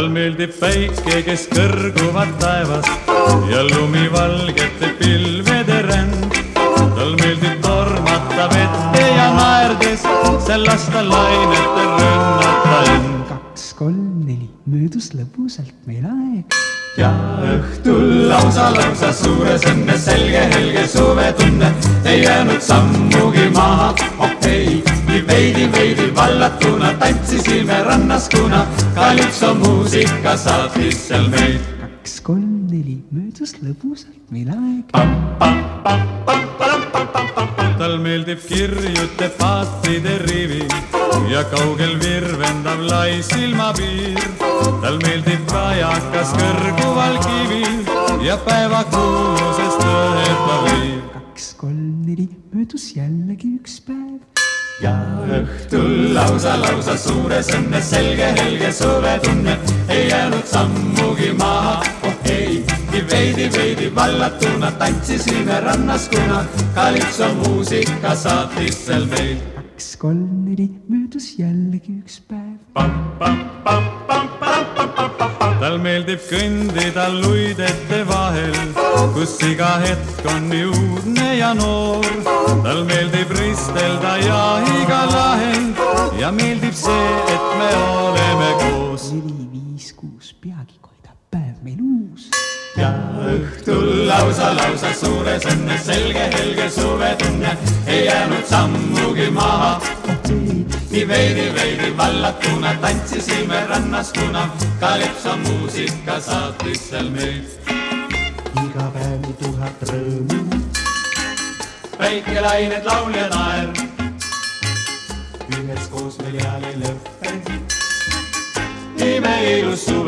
tal meeldib päike, kes kõrguvad taevast ja lumivalgete pilvede ränd. Tal meeldib tormata vette ja naerdes seal lasta lainete rünnata end. 2, 3, 4, möödus lõbusalt meil aeg. Ja õhtul lausa suures õnnes selge helge suvetunne ei jäänud sammugi maha. Okei, veidi vallatuna tantsisime rannas, kuna kalipso muusika saatis seal meid. 2, 3, 4, möödus lõbusalt meil aeg. Tal meeldib kirjute paatide rivi ja kaugel virvendav lai silmapiir. Tal meeldib kajakas kõrguval kivil ja päeva kuulusest lõhetav liiv. 2, 3, 4, möödus jällegi üks päev. Ja õhtul lausa suures õnnes selge helge suvetunne ei jäänud sammugi maha. Ohei, veidi vallatuna tantsisime rannas, kuna kalipso muusika saatis seal meid. 2, 3, 4, möödus jällegi üks päev. Tal meeldib kõndida luidete vahel, kus iga hetk on nii uudne ja noor. Tal meeldib ristelda ja iga lahel ja meeldib see, et me oleme koos. 4, 5, 6, peagi koidab päev meil uus. Ja õhtul lausa suures õnnes selge helge suvetunne ei jäänud sammugi maha. Nii veidi vallatuna tantsisime rannas, kuna kalipso muusika saatis seal meid. Iga päev 1000 rõõmu, Päikelained, laul ja naer, ühes koos meil eal ei lõppe. ime ilus suur.